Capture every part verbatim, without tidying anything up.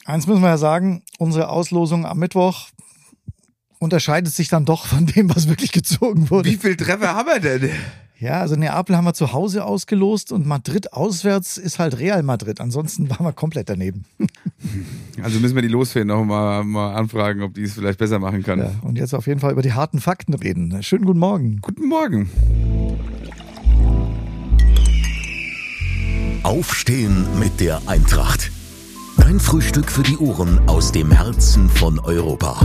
Eins müssen wir ja sagen, unsere Auslosung am Mittwoch unterscheidet sich dann doch von dem, was wirklich gezogen wurde. Wie viel Treffer haben wir denn? Ja, also Neapel haben wir zu Hause ausgelost und Madrid auswärts ist halt Real Madrid. Ansonsten waren wir komplett daneben. Also müssen wir die Losfeen noch mal, mal anfragen, ob die es vielleicht besser machen kann. Ja, und jetzt auf jeden Fall über die harten Fakten reden. Schönen guten Morgen. Guten Morgen. Aufstehen mit der Eintracht. Dein Frühstück für die Ohren aus dem Herzen von Europa.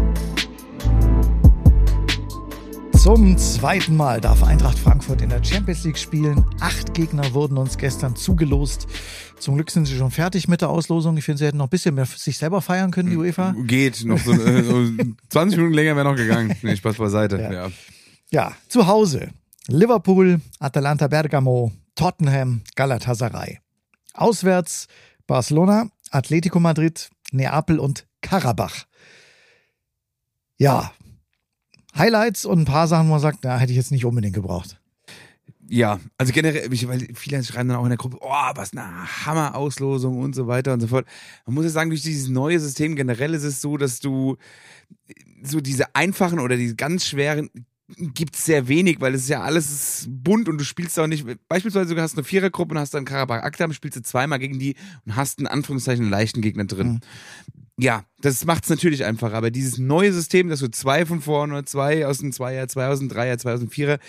Zum zweiten Mal darf Eintracht Frankfurt in der Champions League spielen. Acht Gegner wurden uns gestern zugelost. Zum Glück sind sie schon fertig mit der Auslosung. Ich finde, sie hätten noch ein bisschen mehr für sich selber feiern können, die UEFA. Geht, noch so, so zwanzig Minuten länger wäre noch gegangen. Nee, Spaß beiseite. Ja. Ja. Ja, zu Hause. Liverpool, Atalanta Bergamo, Tottenham, Galatasaray. Auswärts Barcelona, Atletico Madrid, Neapel und Karabach. Ja, Highlights und ein paar Sachen, wo man sagt, na, hätte ich jetzt nicht unbedingt gebraucht. Ja, also generell, weil viele schreiben dann auch in der Gruppe, oh, was eine Hammer-Auslosung und so weiter und so fort. Man muss ja sagen, durch dieses neue System generell ist es so, dass du so diese einfachen oder diese ganz schweren gibt's sehr wenig, weil es ist ja alles bunt und du spielst auch nicht, beispielsweise du hast eine Vierergruppe und hast dann Karabach Akdam, spielst du zweimal gegen die und hast in Anführungszeichen einen leichten Gegner drin. Mhm. Ja, das macht's natürlich einfacher, aber dieses neue System, dass du zwei von vorne oder zwei aus dem Zweier, zwei aus dem Dreier, zwei aus dem Vierer,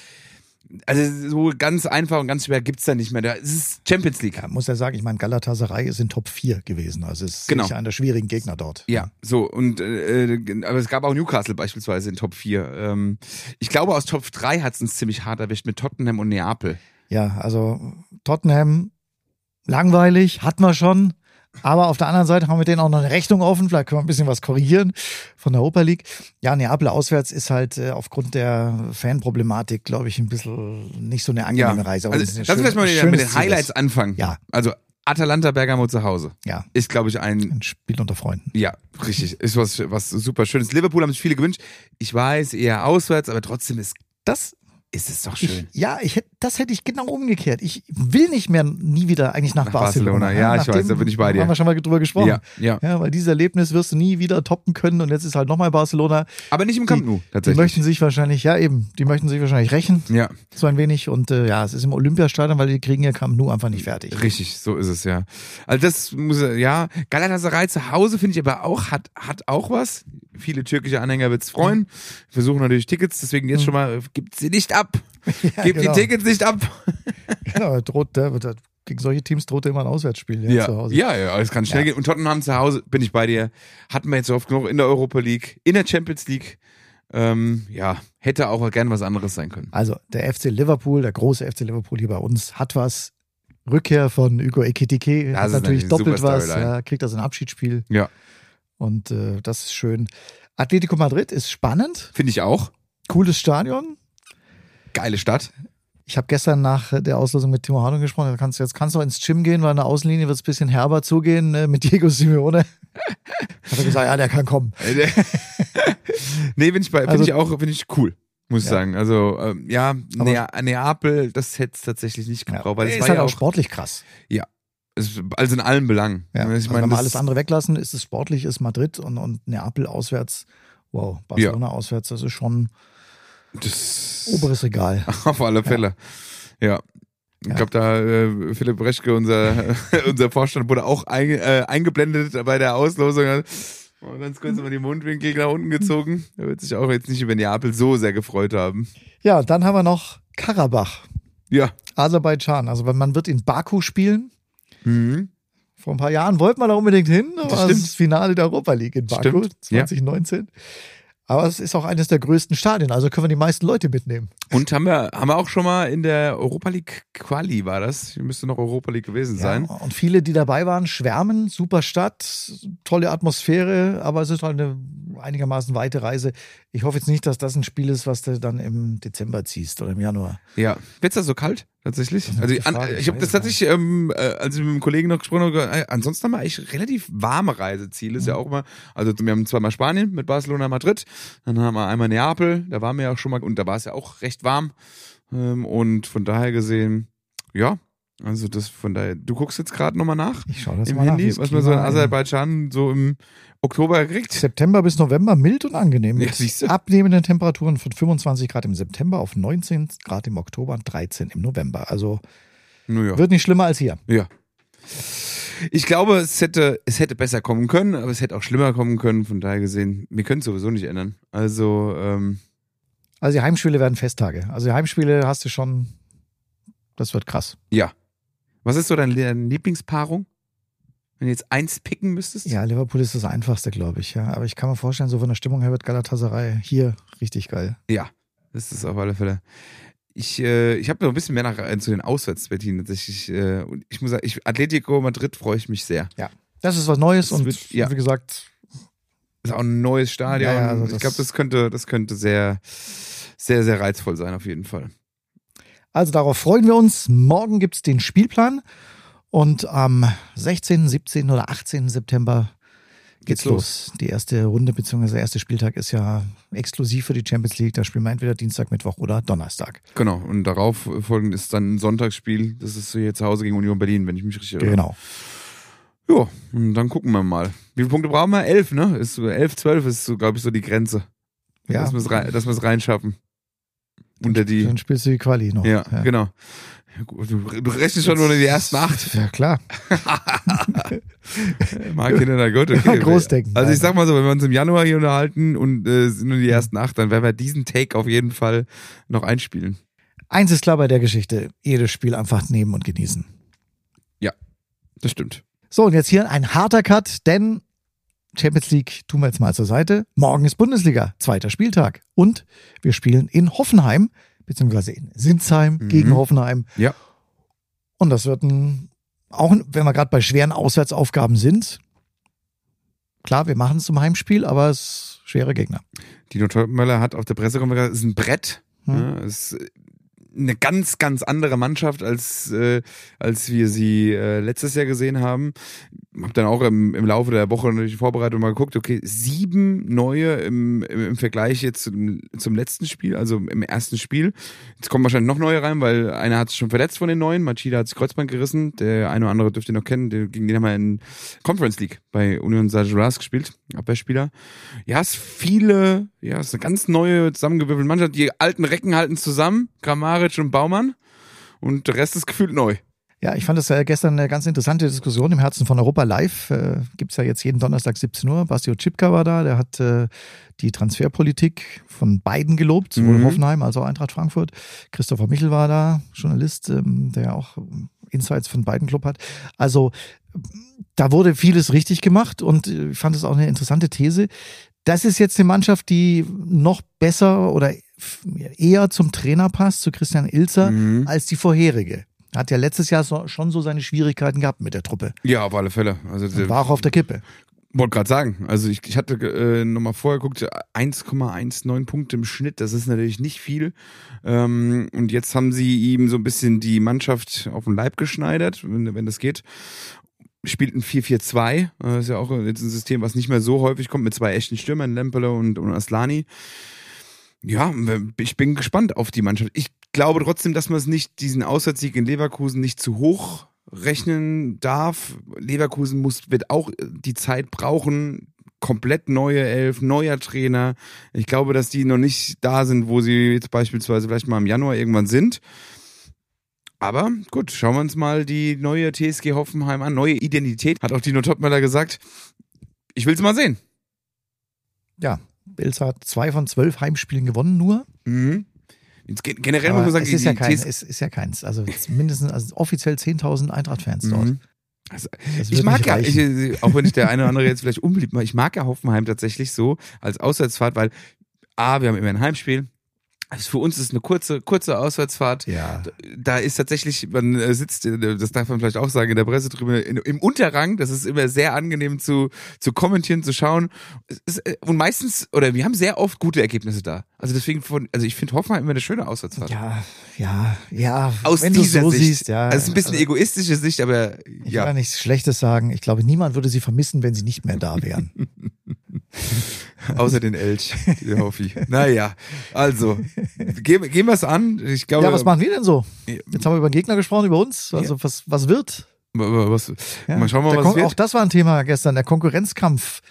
also so ganz einfach und ganz schwer gibt's da nicht mehr. Es ist Champions League. Ja, muss ja sagen, ich meine, Galatasaray ist in Top vier gewesen, also es ist genau. sicher einer der schwierigen Gegner dort. Ja, so und äh, aber es gab auch Newcastle beispielsweise in Top vier. Ähm, ich glaube, aus Top drei hat's uns ziemlich hart erwischt mit Tottenham und Neapel. Ja, also Tottenham langweilig, hatten wir schon. Aber auf der anderen Seite haben wir denen auch noch eine Rechnung offen. Vielleicht können wir ein bisschen was korrigieren von der Europa League. Ja, Neapel auswärts ist halt äh, aufgrund der Fanproblematik, glaube ich, ein bisschen nicht so eine angenehme ja. Reise. Aber also, lass uns vielleicht mal mit den Highlights anfangen. Ja. Also Atalanta Bergamo zu Hause. Ja. Ist, glaube ich, ein... Ein Spiel unter Freunden. Ja, richtig. Ist was, was super Schönes. Liverpool haben sich viele gewünscht. Ich weiß, eher auswärts, aber trotzdem ist das... Ist es doch schön. Ich, ja, ich hätte, das hätte ich genau umgekehrt. Ich will nicht mehr nie wieder eigentlich nach, nach Barcelona. Barcelona. Ja, ich weiß, da bin ich bei dir. Haben wir schon mal drüber gesprochen. Ja, ja. ja, weil dieses Erlebnis wirst du nie wieder toppen können und jetzt ist halt nochmal Barcelona. Aber nicht im Camp Nou, tatsächlich. Die möchten sich wahrscheinlich, ja eben, die möchten sich wahrscheinlich rächen. Ja. So ein wenig und äh, ja, es ist im Olympiastadion, weil die kriegen ja Camp Nou einfach nicht fertig. Richtig, so ist es, ja. Also das muss, ja, Galatasaray zu Hause finde ich aber auch, hat, hat auch was. Viele türkische Anhänger wird's freuen. Wir versuchen natürlich Tickets, deswegen jetzt schon mal, gibt sie nicht ab. Ja, Gebt genau. die Tickets nicht ab. Genau, droht, der, der, gegen solche Teams droht immer ein Auswärtsspiel ja, ja. zu Hause. Ja, ja, es kann schnell ja. gehen. Und Tottenham zu Hause, bin ich bei dir, hatten wir jetzt so oft genug in der Europa League, in der Champions League. Ähm, ja, hätte auch gern was anderes sein können. Also der F C Liverpool, der große F C Liverpool hier bei uns, hat was. Rückkehr von Hugo Ekitike, hat natürlich doppelt was, ja, kriegt das ein Abschiedsspiel. Ja. Und äh, das ist schön. Atletico Madrid ist spannend. Finde ich auch. Cooles Stadion. Geile Stadt. Ich habe gestern nach der Auslosung mit Timo Hardung gesprochen. Kannst, jetzt kannst du ins Gym gehen, weil an der Außenlinie wird es ein bisschen herber zugehen äh, mit Diego Simeone. Hat er gesagt, ja, der kann kommen. Nee, bin ich bei, finde also, ich auch, finde ich cool. Muss ich ja. sagen. Also, ähm, ja, ne- Neapel, das hätte es tatsächlich nicht gebraucht. Ja, weil es ist war halt ja auch auch sportlich krass. Ja. Es, also in allen Belangen. Ja. Ich Also meine, wenn wir das, alles andere weglassen, ist es sportlich, ist Madrid und, und Neapel auswärts. Wow, Barcelona ja. auswärts, das ist schon das oberes Regal. Auf alle Fälle. Ja. ja. Ich Ja. glaube, da äh, Philipp Reschke, unser, unser Vorstand, wurde auch ein, äh, eingeblendet bei der Auslosung. Oh, ganz kurz mal die Mundwinkel nach unten gezogen. Er wird sich auch jetzt nicht über Neapel so sehr gefreut haben. Ja, dann haben wir noch Karabach. Ja. Aserbaidschan. Also man wird in Baku spielen. Mhm. Vor ein paar Jahren wollten wir da unbedingt hin. Das war stimmt. das Finale der Europa League in Baku Stimmt. zwanzig neunzehn. Ja. Aber es ist auch eines der größten Stadien, also können wir die meisten Leute mitnehmen. Und haben wir, haben wir auch schon mal in der Europa League Quali, war das? Müsste noch Europa League gewesen sein. Ja, und viele, die dabei waren, schwärmen, super Stadt, tolle Atmosphäre, aber es ist halt eine einigermaßen weite Reise. Ich hoffe jetzt nicht, dass das ein Spiel ist, was du dann im Dezember ziehst oder im Januar. Ja. Wird's da so kalt? Tatsächlich? Also ich, Frage, ich habe das tatsächlich, ähm, äh, als ich mit einem Kollegen noch gesprochen habe, äh, ansonsten haben wir eigentlich relativ warme Reiseziele. Ist ja auch mal, also wir haben zweimal Spanien mit Barcelona, Madrid, dann haben wir einmal Neapel, da waren wir ja auch schon mal und da war es ja auch recht warm. Ähm, und von daher gesehen, ja, Also das von daher, du guckst jetzt gerade nochmal nach Ich schaue das im mal nach. Handy, wie das was man so in Klima Aserbaidschan so im Oktober kriegt. September bis November mild und angenehm. Ja, Mit siehst du. abnehmenden Temperaturen von fünfundzwanzig Grad im September auf neunzehn Grad im Oktober und dreizehn im November. Also Naja. wird nicht schlimmer als hier. Ja. Ich glaube, es hätte, es hätte besser kommen können, aber es hätte auch schlimmer kommen können. Von daher gesehen, wir können es sowieso nicht ändern. Also, ähm, Also die Heimspiele werden Festtage. Also die Heimspiele hast du schon, das wird krass. ja. Was ist so deine, deine Lieblingspaarung? Wenn du jetzt eins picken müsstest? Ja, Liverpool ist das Einfachste, glaube ich. Ja, aber ich kann mir vorstellen, so von der Stimmung her wird Galatasaray hier richtig geil. Ja, das ist auf alle Fälle. Ich, äh, ich habe noch ein bisschen mehr nach äh, zu den Auswärtspartien tatsächlich. Äh, und ich muss sagen, ich, Atletico Madrid freue ich mich sehr. Ja, das ist was Neues Das und wird- ja. wie gesagt, Ist auch ein neues Stadion. Ja, ja, also ich das- glaube, das könnte, das könnte sehr, sehr, sehr reizvoll sein auf jeden Fall. also darauf freuen wir uns. Morgen gibt's den Spielplan und am sechzehnten, siebzehnten oder achtzehnten September geht's Geht's los. Die erste Runde bzw. der erste Spieltag ist ja exklusiv für die Champions League. Da spielen wir entweder Dienstag, Mittwoch oder Donnerstag. Genau. Und darauf folgend ist dann ein Sonntagsspiel. Das ist hier zu Hause gegen Union Berlin, wenn ich mich richtig erinnere. Genau. Ja, und dann gucken wir mal. Wie viele Punkte brauchen wir? Elf, ne? Ist so, elf, zwölf ist so, glaube ich, so die Grenze. Ja, Dass wir es rein, dass wir es reinschaffen. Unter die. dann spielst du die Quali noch. Ja, genau. Ja, gut, Du, du rechnest schon unter die ersten acht. Ja, klar. Mag Kinder, na gut, okay. Ja, Großdenken. Also ich Nein. sag mal so, wenn wir uns im Januar hier unterhalten und äh, sind nur die ersten acht, dann werden wir diesen Take auf jeden Fall noch einspielen. Eins ist klar bei der Geschichte. Jedes Spiel einfach nehmen und genießen. Das stimmt. So, und jetzt hier ein harter Cut, denn Champions League tun wir jetzt mal zur Seite. Morgen ist Bundesliga, zweiter Spieltag. Und wir spielen in Hoffenheim, beziehungsweise in Sinsheim Mhm. gegen Hoffenheim. Ja. Und das wird ein, auch wenn wir gerade bei schweren Auswärtsaufgaben sind, klar, wir machen es zum Heimspiel, aber es ist schwere Gegner. Dino Topmöller hat auf der Pressekonferenz gesagt, es ist ein Brett. Hm. Ja, es ist eine ganz, ganz andere Mannschaft, als, äh, als wir sie äh, letztes Jahr gesehen haben. Hab dann auch im, im Laufe der Woche natürlich die Vorbereitung mal geguckt, okay, sieben neue im, im, im Vergleich jetzt zum, zum letzten Spiel, also im ersten Spiel. Jetzt kommen wahrscheinlich noch neue rein, weil einer hat sich schon verletzt von den neuen. Machida hat sich Kreuzband gerissen. Der eine oder andere dürft ihr noch kennen. Der, gegen den haben wir in Conference League bei Union Saint-Gilloise gespielt, Abwehrspieler. Ja, es ist viele, ja, es ist eine ganz neue, zusammengewürfelte Mannschaft. Die alten Recken halten zusammen, Kramaric und Baumann. Und der Rest ist gefühlt neu. Ja, ich fand das ja gestern eine ganz interessante Diskussion im Herzen von Europa Live. Äh, gibt's ja jetzt jeden Donnerstag siebzehn Uhr. Bastio Cipka war da, der hat äh, die Transferpolitik von beiden gelobt, sowohl Mhm. Hoffenheim als auch Eintracht Frankfurt. Christopher Michel war da, Journalist, ähm, der auch Insights von beiden Club hat. Also da wurde vieles richtig gemacht und äh, ich fand es auch eine interessante These. Das ist jetzt eine Mannschaft, die noch besser oder eher zum Trainer passt, zu Christian Ilzer, Mhm. als die vorherige. Hat ja letztes Jahr so, schon so seine Schwierigkeiten gehabt mit der Truppe. Ja, auf alle Fälle. Also Und war auch auf der Kippe. wollte gerade sagen, also ich, ich hatte äh, nochmal vorher geguckt, eins Komma neunzehn Punkte im Schnitt, das ist natürlich nicht viel. Ähm, und jetzt haben sie ihm so ein bisschen die Mannschaft auf den Leib geschneidert, wenn, wenn das geht. Spielt ein vier vier zwei, äh, ist ja auch jetzt ein System, was nicht mehr so häufig kommt, mit zwei echten Stürmern, Lempele und, und Aslani. Ja, ich bin gespannt auf die Mannschaft. Ich glaube trotzdem, dass man es nicht, diesen Auswärtssieg in Leverkusen nicht zu hoch rechnen darf. Leverkusen muss, wird auch die Zeit brauchen, komplett neue Elf, neuer Trainer. Ich glaube, dass die noch nicht da sind, wo sie jetzt beispielsweise vielleicht mal im Januar irgendwann sind. Aber gut, schauen wir uns mal die neue T S G Hoffenheim an. Neue Identität, hat auch Dino Topmöller gesagt. Ich will es mal sehen. Ja, Ilzer hat zwei von zwölf Heimspielen gewonnen nur. Mhm. Jetzt gen- generell muss Aber man sagen, es ist ja, die kein, T S G es ist ja keins. Also mindestens also offiziell zehntausend Eintracht-Fans dort. Mhm. Also, Das ich wird mag nicht ja, ich, reichen. auch wenn ich der eine oder andere jetzt vielleicht unbeliebt mache, ich mag ja Hoffenheim tatsächlich so als Auswärtsfahrt, weil A, wir haben immer ein Heimspiel. Also für uns ist eine kurze, kurze Auswärtsfahrt. Ja. Da ist tatsächlich, man äh, sitzt, äh, das darf man vielleicht auch sagen, in der Pressetribüne in, im Unterrang. Das ist immer sehr angenehm zu, zu kommentieren, zu schauen. Es ist, äh, und meistens, oder wir haben sehr oft gute Ergebnisse da. Also deswegen, von, also ich finde Hoffenheim immer eine schöne Auswärtsfahrt. Ja, ja, ja. Aus wenn du dieser so Sicht. siehst, ja. Also es ist ein bisschen also, egoistische Sicht, aber ich will ja. ja nichts Schlechtes sagen. Ich glaube, niemand würde sie vermissen, wenn sie nicht mehr da wären. Außer den Elch, der Hoffi. Naja, also, gehen, gehen wir es an. Ich glaube, ja, was machen wir denn so? Jetzt haben wir über den Gegner gesprochen, über uns. Also, ja. was, was wird? Was, ja, mal schauen wir mal, was Kon- wird. Auch das war ein Thema gestern. Der Konkurrenzkampf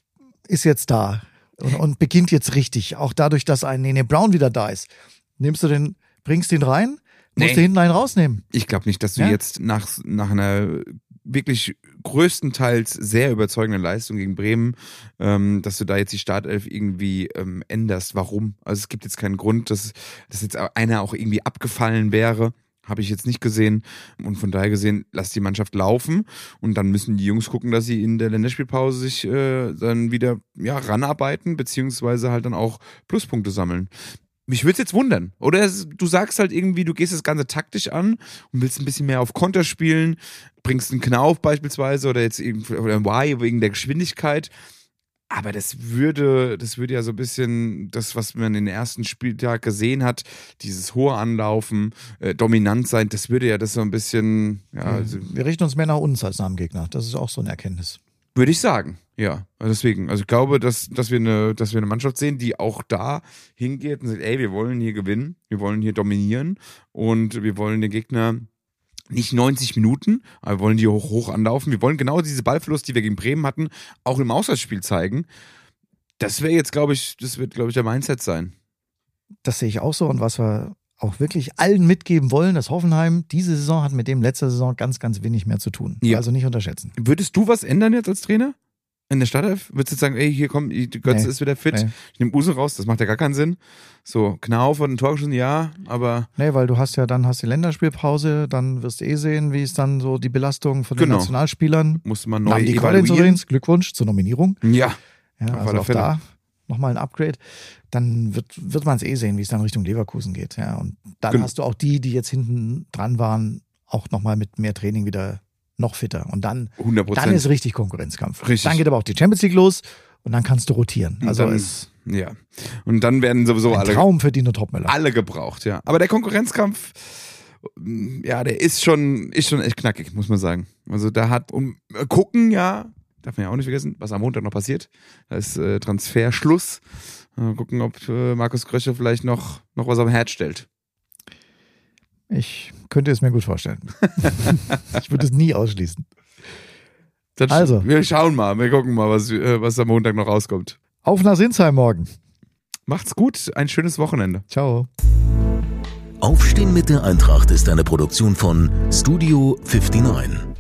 ist jetzt da und, und beginnt jetzt richtig. Auch dadurch, dass ein Nene Brown wieder da ist. Nimmst du den, bringst den rein, musst Nee. du hinten einen rausnehmen. Ich glaube nicht, dass du Ja? jetzt nach, nach einer wirklich größtenteils sehr überzeugenden Leistung gegen Bremen, ähm, dass du da jetzt die Startelf irgendwie ähm, änderst. Warum? Also es gibt jetzt keinen Grund, dass, dass jetzt einer auch irgendwie abgefallen wäre. Habe ich jetzt nicht gesehen. Und von daher gesehen, lass die Mannschaft laufen und dann müssen die Jungs gucken, dass sie in der Länderspielpause sich äh, dann wieder ja, ranarbeiten, beziehungsweise halt dann auch Pluspunkte sammeln. Mich würde es jetzt wundern. Oder du sagst halt irgendwie, du gehst das Ganze taktisch an und willst ein bisschen mehr auf Konter spielen, bringst einen Knauf beispielsweise oder jetzt irgendwie oder ein Y wegen der Geschwindigkeit. Aber das würde, das würde ja so ein bisschen das, was man in den ersten Spieltag gesehen hat, dieses hohe Anlaufen, äh, dominant sein, das würde ja das so ein bisschen, ja, also, Wir richten uns mehr nach uns als nach dem Gegner. Das ist auch so eine Erkenntnis. würde ich sagen. Ja, also deswegen, also ich glaube, dass, dass wir eine, dass wir eine Mannschaft sehen, die auch da hingeht und sagt, ey, wir wollen hier gewinnen, wir wollen hier dominieren und wir wollen den Gegner nicht neunzig Minuten, aber wir wollen die hoch, hoch anlaufen. Wir wollen genau diese Ballverlust, die wir gegen Bremen hatten, auch im Auswärtsspiel zeigen. Das wäre jetzt, glaube ich, das wird, glaube ich, der Mindset sein. Das sehe ich auch so. Und was wir auch wirklich allen mitgeben wollen, dass Hoffenheim diese Saison hat mit dem letzter Saison ganz, ganz wenig mehr zu tun. Ja. Also nicht unterschätzen. Würdest du was ändern jetzt als Trainer? In der Startelf? Würdest du sagen, ey, hier komm, Götze Nee. ist wieder fit, Nee. ich nehme Usen raus, das macht ja gar keinen Sinn. So, Knauf und ein Tor geschossen, ja, aber Nee, weil du hast ja dann hast die Länderspielpause, dann wirst du eh sehen, wie es dann so die Belastung von den Genau. Nationalspielern. musste man neu Namen die Collins evaluieren. übrigens, Glückwunsch zur Nominierung. Ja, Ja, Auf also alle auch Fälle. da nochmal ein Upgrade. Dann wird, wird man es eh sehen, wie es dann Richtung Leverkusen geht. Ja, und dann Genau. hast du auch die, die jetzt hinten dran waren, auch nochmal mit mehr Training wieder noch fitter. Und dann, hundert dann Prozent. ist richtig Konkurrenzkampf. Richtig. Dann geht aber auch die Champions League los und dann kannst du rotieren. Und Also dann- ist Ja. Und dann werden sowieso ein alle, Traum für Dino Topmöller. alle gebraucht, ja. Aber der Konkurrenzkampf, ja, der ist schon, ist schon echt knackig, muss man sagen. Also da hat, und äh, gucken, ja, darf man ja auch nicht vergessen, was am Montag noch passiert. Da ist äh, Transferschluss. Mal gucken, ob äh, Markus Krösche vielleicht noch, noch was am Herd stellt. Ich könnte es mir gut vorstellen. Ich würde es nie ausschließen. Das, Also. Wir schauen mal, wir gucken mal, was, äh, was am Montag noch rauskommt. Auf nach Sinsheim morgen. Macht's gut, ein schönes Wochenende. Ciao. Aufstehen mit der Eintracht ist eine Produktion von Studio neunundfünfzig.